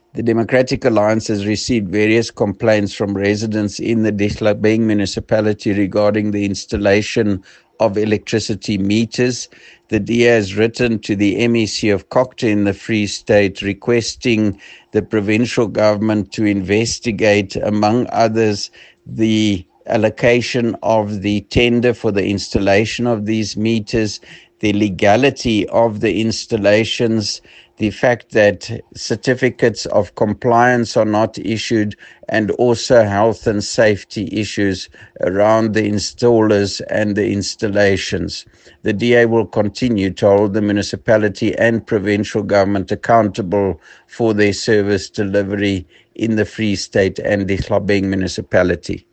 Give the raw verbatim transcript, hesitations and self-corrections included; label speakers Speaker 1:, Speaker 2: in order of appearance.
Speaker 1: The Democratic Alliance has received various complaints from residents in the Ditlhabeng municipality regarding the installation of electricity meters. The D A has written to the M E C of Cocta in the Free State requesting the provincial government to investigate, among others, the allocation of the tender for the installation of these meters, the legality of the installations, the fact that certificates of compliance are not issued, and also health and safety issues around the installers and the installations. The D A will continue to hold the municipality and provincial government accountable for their service delivery in the Free State and Ditlhabeng municipality.